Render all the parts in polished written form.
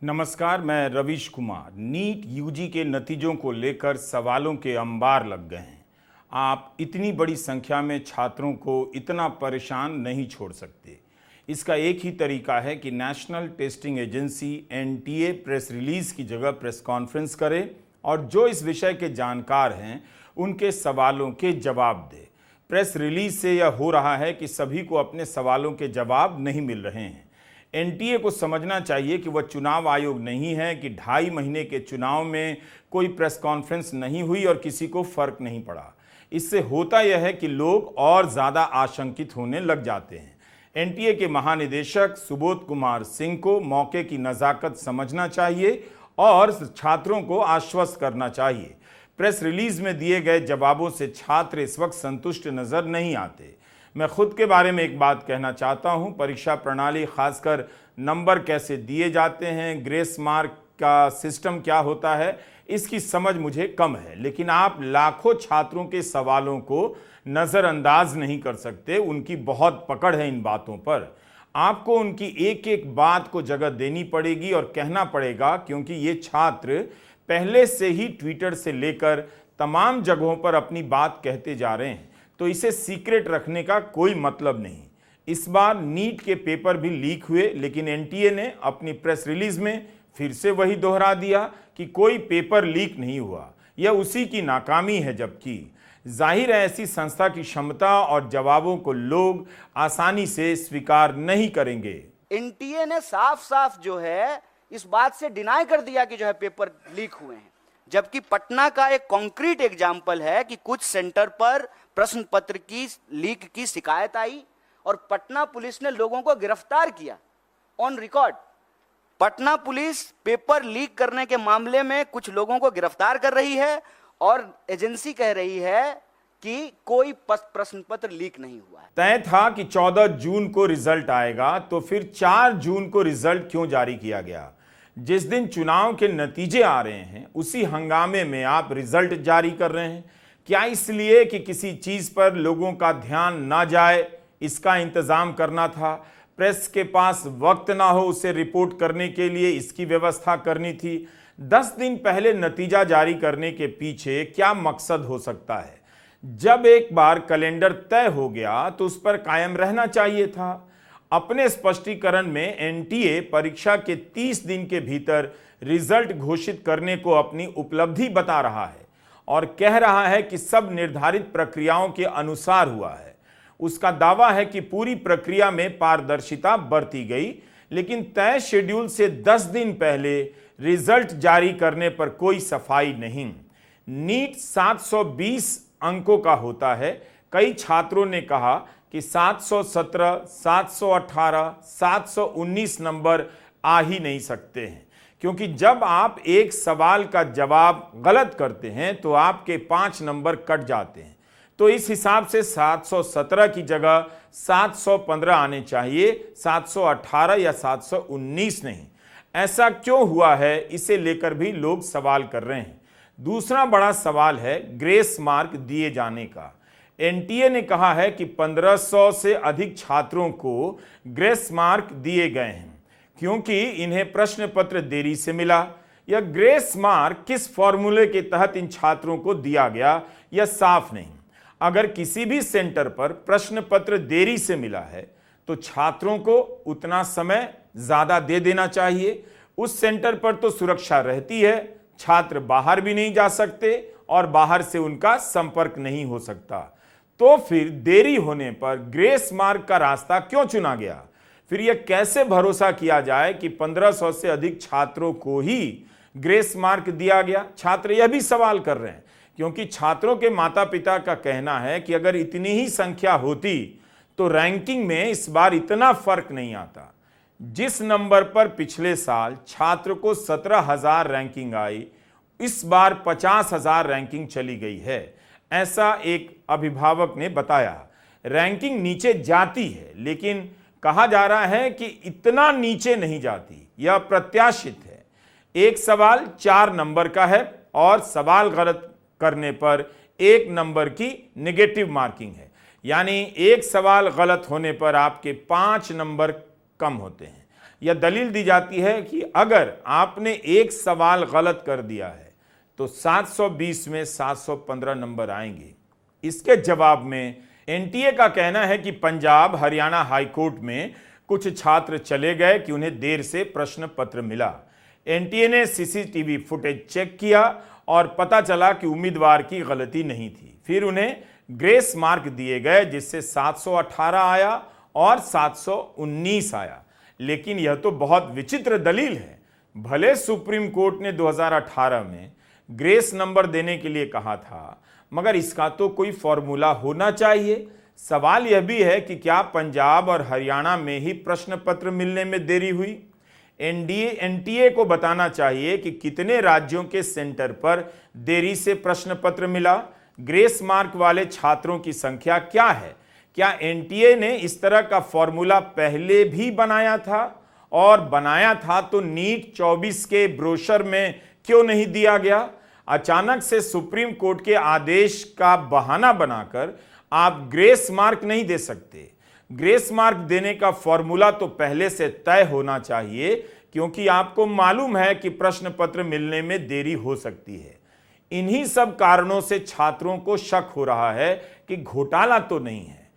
नमस्कार, मैं Ravish Kumar. NEET UG के नतीजों को लेकर सवालों के अंबार लग गए हैं। आप इतनी बड़ी संख्या में छात्रों को इतना परेशान नहीं छोड़ सकते। इसका एक ही तरीका है कि National Testing Agency NTA press release की जगह प्रेस कॉन्फ्रेंस करे और जो इस विषय के जानकार हैं उनके सवालों के जवाब दे। प्रेस रिलीज से यह हो रहा है कि सभी को अपने सवालों के जवाब नहीं मिल रहे हैं। एनटीए को समझना चाहिए कि वह चुनाव आयोग नहीं है कि 2.5 महीने के चुनाव में कोई प्रेस कॉन्फ्रेंस नहीं हुई और किसी को फर्क नहीं पड़ा। इससे होता यह है कि लोग और ज़्यादा आशंकित होने लग जाते हैं। एनटीए के महानिदेशक सुबोध कुमार सिंह को मौके की नज़ाकत समझना चाहिए और छात्रों को आश्वस्त करना चाहिए। प्रेस रिलीज में दिए गए जवाबों से छात्र इस वक्त संतुष्ट नजर नहीं आते। मैं खुद के बारे में एक बात कहना चाहता हूं। परीक्षा प्रणाली, खासकर नंबर कैसे दिए जाते हैं, ग्रेस मार्क का सिस्टम क्या होता है, इसकी समझ मुझे कम है। लेकिन आप लाखों छात्रों के सवालों को नज़रअंदाज नहीं कर सकते। उनकी बहुत पकड़ है इन बातों पर। आपको उनकी एक एक बात को जगह देनी पड़ेगी और कहना पड़ेगा, क्योंकि ये छात्र पहले से ही ट्विटर से लेकर तमाम जगहों पर अपनी बात कहते जा रहे हैं। तो इसे सीक्रेट रखने का कोई मतलब नहीं। इस बार नीट के पेपर भी लीक हुए, लेकिन एनटीए ने अपनी प्रेस रिलीज में फिर से वही दोहरा दिया कि कोई पेपर लीक नहीं हुआ। यह उसी की नाकामी है, जबकि जाहिर है ऐसी संस्था की क्षमता और जवाबों को लोग आसानी से स्वीकार नहीं करेंगे। एनटीए ने साफ साफ जो है इस बात से डिनाई कर दिया कि जो है पेपर लीक हुए हैं, जबकि पटना का एक कॉन्क्रीट एग्जाम्पल है कि कुछ सेंटर पर प्रश्न पत्र की लीक की शिकायत आई और पटना पुलिस ने लोगों को गिरफ्तार किया on record. Patna police paper leak करने के मामले में कुछ लोगों को गिरफ्तार कर रही है और एजेंसी कह रही है कि कोई प्रश्न पत्र लीक नहीं हुआ है। तय था कि 14 जून को रिजल्ट आएगा, तो फिर 4 जून को रिजल्ट क्यों जारी किया गया? जिस दिन चुनाव के नतीजे आ रहे हैं उसी हंगामे में आप रिजल्ट जारी कर रहे हैं। क्या इसलिए कि किसी चीज पर लोगों का ध्यान ना जाए, इसका इंतजाम करना था? प्रेस के पास वक्त ना हो उसे रिपोर्ट करने के लिए, इसकी व्यवस्था करनी थी? 10 दिन पहले नतीजा जारी करने के पीछे क्या मकसद हो सकता है? जब एक बार कैलेंडर तय हो गया तो उस पर कायम रहना चाहिए था। अपने स्पष्टीकरण में एनटीए परीक्षा के 30 दिन के भीतर रिजल्ट घोषित करने को अपनी उपलब्धि बता रहा है और कह रहा है कि सब निर्धारित प्रक्रियाओं के अनुसार हुआ है। उसका दावा है कि पूरी प्रक्रिया में पारदर्शिता बरती गई, लेकिन तय शेड्यूल से 10 दिन पहले रिजल्ट जारी करने पर कोई सफाई नहीं। नीट 720 अंकों का होता है। कई छात्रों ने कहा कि 717, 718, 719 नंबर आ ही नहीं सकते हैं, क्योंकि जब आप एक सवाल का जवाब गलत करते हैं तो आपके 5 नंबर कट जाते हैं। तो इस हिसाब से 717 की जगह 715 आने चाहिए, 718 या 719 नहीं। ऐसा क्यों हुआ है, इसे लेकर भी लोग सवाल कर रहे हैं। दूसरा बड़ा सवाल है ग्रेस मार्क दिए जाने का। एनटीए ने कहा है कि 1500 से अधिक छात्रों को ग्रेस मार्क दिए गए हैं क्योंकि इन्हें प्रश्न पत्र देरी से मिला। यह ग्रेस मार्क किस फॉर्मूले के तहत इन छात्रों को दिया गया, यह साफ नहीं। अगर किसी भी सेंटर पर प्रश्न पत्र देरी से मिला है तो छात्रों को उतना समय ज्यादा दे देना चाहिए। उस सेंटर पर तो सुरक्षा रहती है, छात्र बाहर भी नहीं जा सकते और बाहर से उनका संपर्क नहीं हो सकता। तो फिर देरी होने पर ग्रेस मार्क का रास्ता क्यों चुना गया? फिर यह कैसे भरोसा किया जाए कि 1500 से अधिक छात्रों को ही ग्रेस मार्क दिया गया? छात्र यह भी सवाल कर रहे हैं, क्योंकि छात्रों के माता पिता का कहना है कि अगर इतनी ही संख्या होती तो रैंकिंग में इस बार इतना फर्क नहीं आता। जिस नंबर पर पिछले साल छात्र को 17,000 रैंकिंग आई, इस बार 50,000 रैंकिंग चली गई है, ऐसा एक अभिभावक ने बताया। रैंकिंग नीचे जाती है, लेकिन कहा जा रहा है कि इतना नीचे नहीं जाती, यह प्रत्याशित है। एक सवाल 4 नंबर का है और सवाल गलत करने पर 1 नंबर की नेगेटिव मार्किंग है, यानी एक सवाल गलत होने पर आपके 5 नंबर कम होते हैं। यह दलील दी जाती है कि अगर आपने एक सवाल गलत कर दिया है तो 720 में 715 नंबर आएंगे। इसके जवाब में एनटीए का कहना है कि पंजाब हरियाणा हाईकोर्ट में कुछ छात्र चले गए कि उन्हें देर से प्रश्न पत्र मिला। एनटीए ने सीसीटीवी फुटेज चेक किया और पता चला कि उम्मीदवार की गलती नहीं थी। फिर उन्हें ग्रेस मार्क दिए गए जिससे 718 आया और 719 आया। लेकिन यह तो बहुत विचित्र दलील है। भले सुप्रीम कोर्ट ने 2018 में ग्रेस नंबर देने के लिए कहा था, मगर इसका तो कोई फॉर्मूला होना चाहिए। सवाल यह भी है कि क्या पंजाब और हरियाणा में ही प्रश्न पत्र मिलने में देरी हुई? एनटीए को बताना चाहिए कि कितने राज्यों के सेंटर पर देरी से प्रश्न पत्र मिला। ग्रेस मार्क वाले छात्रों की संख्या क्या है? क्या एनटीए ने इस तरह का फॉर्मूला पहले भी बनाया था? और बनाया था तो नीट 24 के ब्रोशर में क्यों नहीं दिया गया? अचानक से सुप्रीम कोर्ट के आदेश का बहाना बनाकर आप ग्रेस मार्क नहीं दे सकते। ग्रेस मार्क देने का फॉर्मूला तो पहले से तय होना चाहिए, क्योंकि आपको मालूम है कि प्रश्न पत्र मिलने में देरी हो सकती है। इन्हीं सब कारणों से छात्रों को शक हो रहा है कि घोटाला तो नहीं है,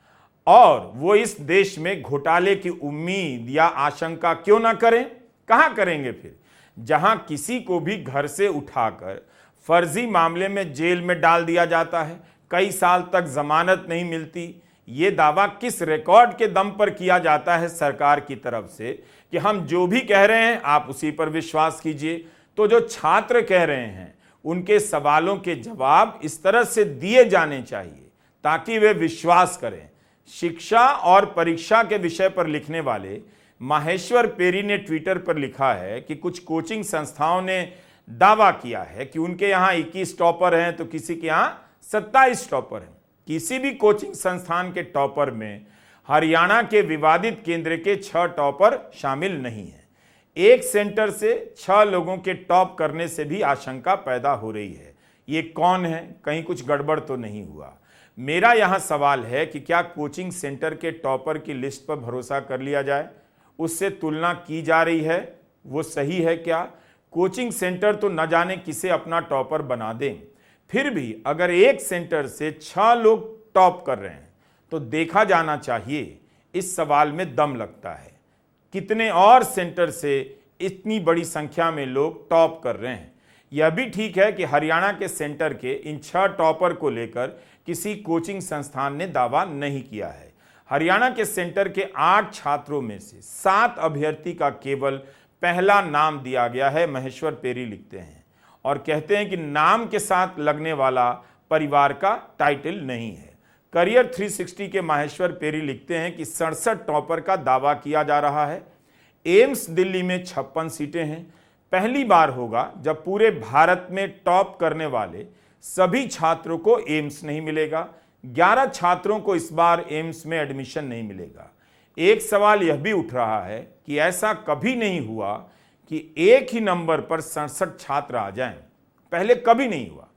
और वो इस देश में घोटाले की उम्मीद या आशंका क्यों ना करें? कहां करेंगे फिर? जहां किसी को भी घर से उठाकर फर्जी मामले में जेल में डाल दिया जाता है, कई साल तक जमानत नहीं मिलती। ये दावा किस रिकॉर्ड के दम पर किया जाता है सरकार की तरफ से कि हम जो भी कह रहे हैं आप उसी पर विश्वास कीजिए। तो जो छात्र कह रहे हैं उनके सवालों के जवाब इस तरह से दिए जाने चाहिए ताकि वे विश्वास करें। शिक्षा और परीक्षा के विषय पर लिखने वाले माहेश्वर पेरी ने ट्विटर पर लिखा है कि कुछ कोचिंग संस्थाओं ने दावा किया है कि उनके यहाँ 21 टॉपर हैं तो किसी के यहाँ 27 टॉपर हैं। किसी भी कोचिंग संस्थान के टॉपर में हरियाणा के विवादित केंद्र के 6 टॉपर शामिल नहीं है। एक सेंटर से 6 लोगों के टॉप करने से भी आशंका पैदा हो रही है। ये कौन है? कहीं कुछ गड़बड़ तो नहीं हुआ? मेरा यहां सवाल है कि क्या कोचिंग सेंटर के टॉपर की लिस्ट पर भरोसा कर लिया जाए? उससे तुलना की जा रही है, वो सही है क्या? कोचिंग सेंटर तो न जाने किसे अपना टॉपर बना दें। फिर भी अगर एक सेंटर से 6 लोग टॉप कर रहे हैं तो देखा जाना चाहिए। इस सवाल में दम लगता है। कितने और सेंटर से इतनी बड़ी संख्या में लोग टॉप कर रहे हैं? यह भी ठीक है कि हरियाणा के सेंटर के इन 6 टॉपर को लेकर किसी कोचिंग संस्थान ने दावा नहीं किया है। हरियाणा के सेंटर के 8 छात्रों में से 7 अभ्यर्थी का केवल पहला नाम दिया गया है, महेश्वर पेरी लिखते हैं, और कहते हैं कि नाम के साथ लगने वाला परिवार का टाइटल नहीं है। करियर 360 के माहेश्वर पेरी लिखते हैं कि 67 टॉपर का दावा किया जा रहा है। एम्स दिल्ली में 56 सीटें हैं। पहली बार होगा जब पूरे भारत में टॉप करने वाले सभी छात्रों को एम्स नहीं मिलेगा। 11 छात्रों को इस बार एम्स में एडमिशन नहीं मिलेगा। एक सवाल यह भी उठ रहा है कि ऐसा कभी नहीं हुआ कि एक ही नंबर पर 67 छात्र आ जाएं। पहले कभी नहीं हुआ।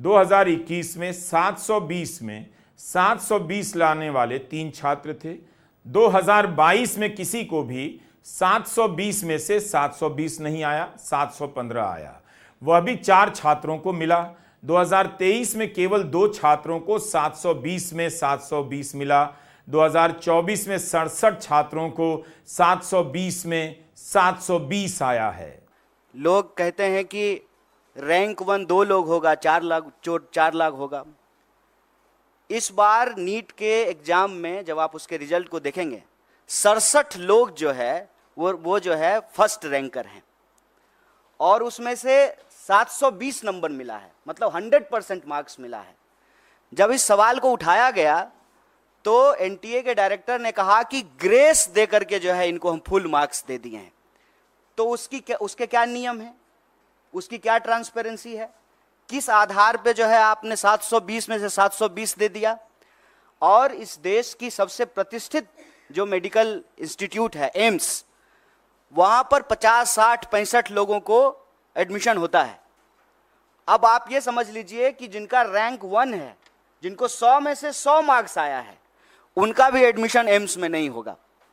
2021 में 720 में 720 लाने वाले 3 छात्र थे। 2022 में किसी को भी 720 में से 720 नहीं आया, 715 आया, वह भी 4 छात्रों को मिला। 2023 में केवल 2 छात्रों को 720 में 720 मिला। 2024 में 67 छात्रों को 720 में 720 आया है। लोग कहते हैं कि रैंक 1 2 लोग होगा, 4 लाख होगा। इस बार नीट के एग्जाम में जब आप उसके रिजल्ट को देखेंगे, 67 लोग जो है वो जो है फर्स्ट रैंकर हैं, और उसमें से 720 नंबर मिला है, मतलब 100% मार्क्स मिला है। जब इस सवाल को उठाया गया तो एनटीए के डायरेक्टर ने कहा कि ग्रेस दे करके जो है इनको हम फुल मार्क्स दे दिए हैं। तो उसके क्या नियम है, उसकी क्या ट्रांसपेरेंसी है, किस आधार पे जो है आपने 720 में से 720 दे दिया? और इस देश की सबसे प्रतिष्ठित जो मेडिकल इंस्टीट्यूट है एम्स, वहां पर 50, 60, 65 लोगों को एडमिशन होता है। अब आप ये समझ लीजिए कि जिनका रैंक 1 है, जिनको 100 में से 100 मार्क्स आया है, उनका भी एडमिशन एम्स में नहीं होगा।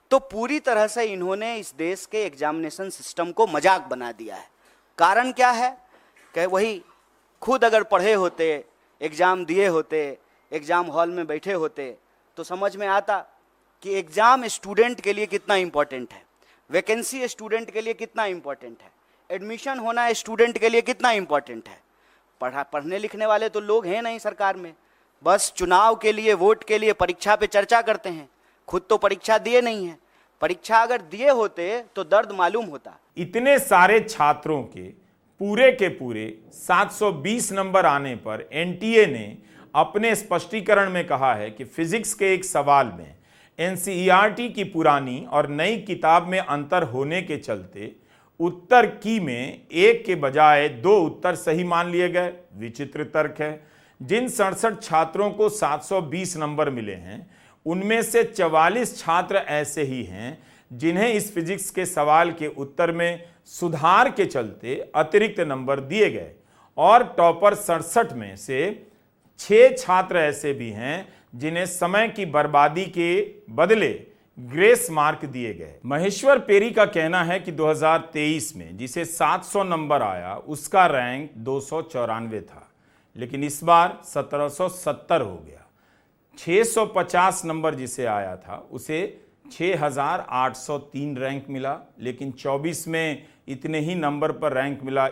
तो पूरी तरह से इन्होंने इस देश के एग्जामिनेशन सिस्टम को मजाक बना दिया है। कारण क्या है कि वही खुद अगर पढ़े होते, एग्जाम दिए होते, एग्जाम हॉल में बैठे होते तो समझ में आता कि एग्जाम स्टूडेंट के लिए कितना इंपॉर्टेंट है, वैकेंसी स्टूडेंट के लिए कितना इंपॉर्टेंट है, एडमिशन होना स्टूडेंट के लिए कितना इंपॉर्टेंट है। पढ़ने लिखने वाले तो लोग हैं नहीं सरकार में, बस चुनाव के लिए, वोट के लिए परीक्षा पे चर्चा करते हैं, खुद तो परीक्षा दिए नहीं है। परीक्षा अगर दिए होते तो दर्द मालूम होता। इतने सारे छात्रों के पूरे 720 नंबर आने पर एनटीए ने अपने स्पष्टीकरण में कहा है कि फिजिक्स के एक सवाल में एनसीईआरटी की पुरानी और नई किताब में अंतर होने के चलते उत्तर की में एक के बजाय 2 उत्तर सही मान लिए गए। विचित्र तर्क है। जिन 67 छात्रों को 720 नंबर मिले हैं उनमें से 44 छात्र ऐसे ही हैं जिन्हें इस फिजिक्स के सवाल के उत्तर में सुधार के चलते अतिरिक्त नंबर दिए गए, और टॉपर 67 में से 6 छात्र ऐसे भी हैं जिन्हें समय की बर्बादी के बदले ग्रेस मार्क दिए गए। महेश्वर पेरी का कहना है कि 2023 में जिसे 700 नंबर आया उसका रैंक 294 था, लेकिन इस बार 1770 हो गया। 650 नंबर जिसे आया था उसे 6803 रैंक मिला, लेकिन 24 में इतने ही नंबर पर रैंक मिला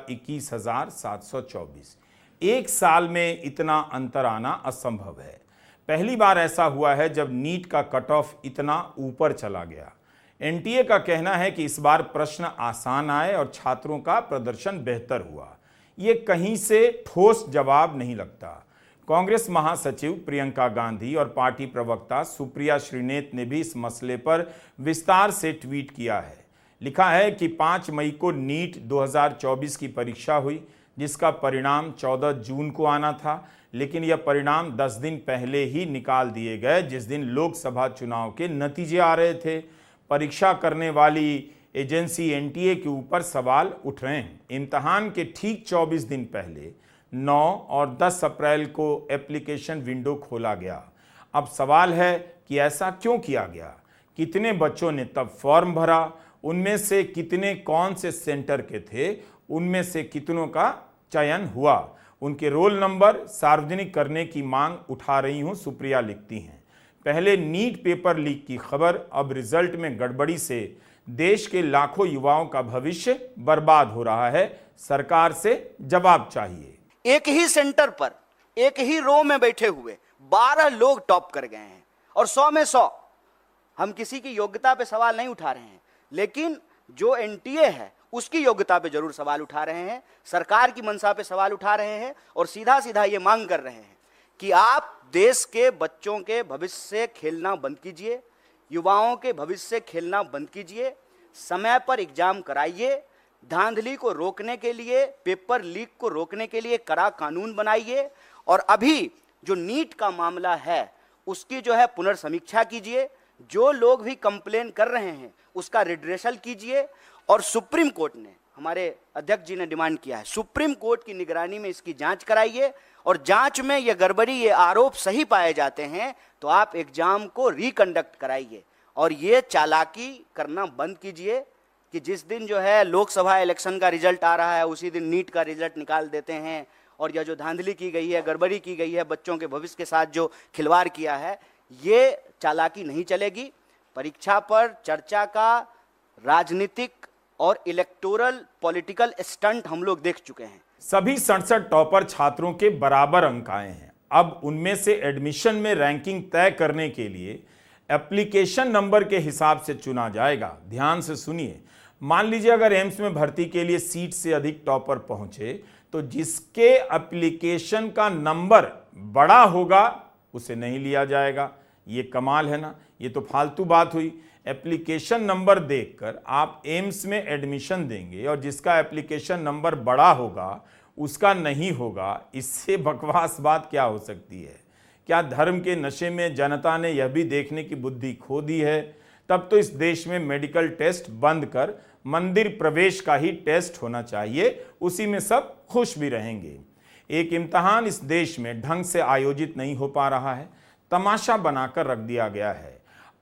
21724। एक साल में इतना अंतर आना असंभव है। पहली बार ऐसा हुआ है जब नीट का कट ऑफ इतना ऊपर चला गया। एनटीए का कहना है कि इस बार प्रश्न आसान आए और छात्रों का प्रदर्शन बेहतर हुआ। ये कहीं से ठोस जवाब नहीं लगता। कांग्रेस महासचिव प्रियंका गांधी और पार्टी प्रवक्ता सुप्रिया श्रीनेत ने भी इस मसले पर विस्तार से ट्वीट किया है। लिखा है कि 5 मई को नीट 2024 की परीक्षा हुई, जिसका परिणाम 14 जून को आना था, लेकिन यह परिणाम 10 दिन पहले ही निकाल दिए गए, जिस दिन लोकसभा चुनाव के नतीजे आ रहे थे। परीक्षा करने वाली एजेंसी एनटीए के ऊपर सवाल उठ रहे हैं। इम्तहान के ठीक 24 दिन पहले 9 और 10 अप्रैल को एप्लीकेशन विंडो खोला गया। अब सवाल है कि ऐसा क्यों किया गया? कितने बच्चों ने तब फॉर्म भरा? उनमें से कितने कौन से सेंटर के थे? उनमें से कितनों का चयन हुआ? उनके रोल नंबर सार्वजनिक करने की मांग उठा रही हूं, सुप्रिया लिखती हैं। पहले नीट पेपर लीक की खबर, अब रिजल्ट में गड़बड़ी से देश के लाखों युवाओं का भविष्य बर्बाद हो रहा है। सरकार से जवाब चाहिए। एक ही सेंटर पर, एक ही रो में बैठे हुए 12 लोग टॉप कर गए हैं, और 100 में 100। हम किसी की योग्यता पे सवाल नहीं उठा रहे हैं, लेकिन जो एनटीए है उसकी योग्यता पे जरूर सवाल उठा रहे हैं, सरकार की मंशा पे सवाल उठा रहे हैं, और सीधा सीधा ये मांग कर रहे हैं कि आप देश के बच्चों के भविष्य से खेलना बंद कीजिए, युवाओं के भविष्य से खेलना बंद कीजिए, समय पर एग्जाम कराइए, धांधली को रोकने के लिए, पेपर लीक को रोकने के लिए कड़ा कानून बनाइए, और अभी जो नीट का मामला है उसकी जो है पुनर्समीक्षा कीजिए। जो लोग भी कंप्लेन कर रहे हैं उसका रिड्रेसल कीजिए। और सुप्रीम कोर्ट ने, हमारे अध्यक्ष जी ने डिमांड किया है, सुप्रीम कोर्ट की निगरानी में इसकी जांच कराइए, और जांच में ये गड़बड़ी, ये आरोप सही पाए जाते हैं तो आप एग्जाम को रिकंडक्ट कराइए, और ये चालाकी करना बंद कीजिए कि जिस दिन जो है लोकसभा इलेक्शन का रिजल्ट आ रहा है उसी दिन नीट का रिजल्ट निकाल देते हैं। और यह जो धांधली की गई है, गड़बड़ी की गई है, बच्चों के भविष्य के साथ जो खिलवाड़ किया है, ये चालाकी नहीं चलेगी। परीक्षा पर चर्चा का राजनीतिक और इलेक्टोरल पॉलिटिकल स्टंट हम लोग देख चुके हैं। सभी 67 टॉपर छात्रों के बराबर अंक आए हैं। अब उनमें से एडमिशन में रैंकिंग तय करने के लिए एप्लीकेशन नंबर के हिसाब से चुना जाएगा। ध्यान से सुनिए। मान लीजिए अगर एम्स में भर्ती के लिए सीट से अधिक टॉपर पहुंचे तो जिसके एप्लीकेशन का नंबर बड़ा होगा उसे नहीं लिया जाएगा। ये कमाल है ना? ये तो फालतू बात हुई। एप्लीकेशन नंबर देखकर आप एम्स में एडमिशन देंगे और जिसका एप्लीकेशन नंबर बड़ा होगा उसका नहीं होगा। इससे बकवास बात क्या हो सकती है? क्या धर्म के नशे में जनता ने यह भी देखने की बुद्धि खो दी है? तब तो इस देश में मेडिकल टेस्ट बंद कर मंदिर प्रवेश का ही टेस्ट होना चाहिए, उसी में सब खुश भी रहेंगे। एक इम्तिहान इस देश में ढंग से आयोजित नहीं हो पा रहा है, तमाशा बनाकर रख दिया गया है।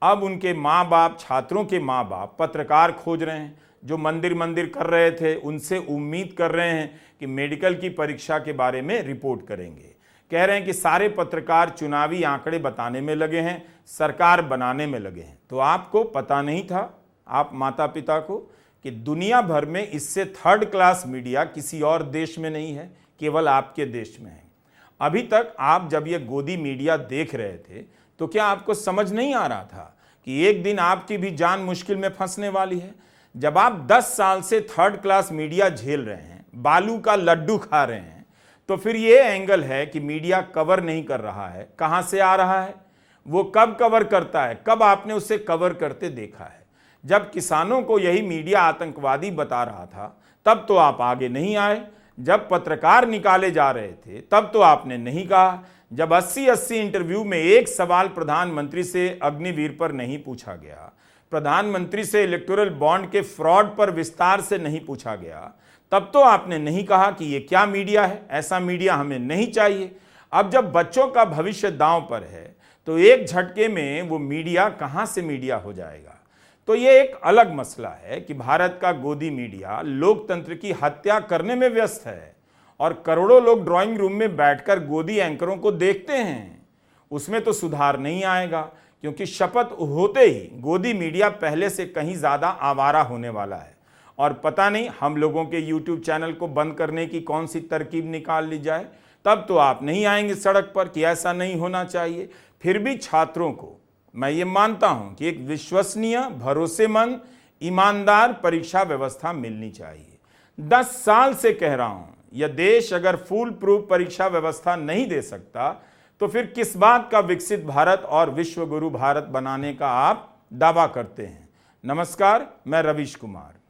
अब उनके माँ बाप, छात्रों के माँ बाप पत्रकार खोज रहे हैं जो मंदिर मंदिर कर रहे थे, उनसे उम्मीद कर रहे हैं कि मेडिकल की परीक्षा के बारे में रिपोर्ट करेंगे। कह रहे हैं कि सारे पत्रकार चुनावी आंकड़े बताने में लगे हैं, सरकार बनाने में लगे हैं। तो आपको पता नहीं था, आप माता पिता को, कि दुनिया भर में इससे थर्ड क्लास मीडिया किसी और देश में नहीं है, केवल आपके देश में है। अभी तक आप जब ये गोदी मीडिया देख रहे थे तो क्या आपको समझ नहीं आ रहा था कि एक दिन आपकी भी जान मुश्किल में फंसने वाली है? जब आप 10 साल से थर्ड क्लास मीडिया झेल रहे हैं, बालू का लड्डू खा रहे हैं, तो फिर ये एंगल है कि मीडिया कवर नहीं कर रहा है, कहां से आ रहा है? वो कब कवर करता है? कब आपने उसे कवर करते देखा है? जब किसानों को यही मीडिया आतंकवादी बता रहा था तब तो आप आगे नहीं आए। जब पत्रकार निकाले जा रहे थे तब तो आपने नहीं कहा। जब 80 इंटरव्यू में एक सवाल प्रधानमंत्री से अग्निवीर पर नहीं पूछा गया, प्रधानमंत्री से इलेक्टोरल बॉन्ड के फ्रॉड पर विस्तार से नहीं पूछा गया, तब तो आपने नहीं कहा कि ये क्या मीडिया है, ऐसा मीडिया हमें नहीं चाहिए। अब जब बच्चों का भविष्य दांव पर है तो एक झटके में वो मीडिया कहां से मीडिया हो जाएगा? तो ये एक अलग मसला है कि भारत का गोदी मीडिया लोकतंत्र की हत्या करने में व्यस्त है और करोड़ों लोग ड्राइंग रूम में बैठकर गोदी एंकरों को देखते हैं। उसमें तो सुधार नहीं आएगा, क्योंकि शपथ होते ही गोदी मीडिया पहले से कहीं ज्यादा आवारा होने वाला है। और पता नहीं हम लोगों के YouTube चैनल को बंद करने की कौन सी तरकीब निकाल ली जाए, तब तो आप नहीं आएंगे सड़क पर कि ऐसा नहीं होना चाहिए। फिर भी छात्रों को मैं ये मानता हूं कि एक विश्वसनीय, भरोसेमंद, ईमानदार परीक्षा व्यवस्था मिलनी चाहिए। 10 साल से कह रहा हूं, यह देश अगर फुल प्रूफ परीक्षा व्यवस्था नहीं दे सकता तो फिर किस बात का विकसित भारत और विश्व गुरु भारत बनाने का आप दावा करते हैं? नमस्कार, मैं रवीश कुमार।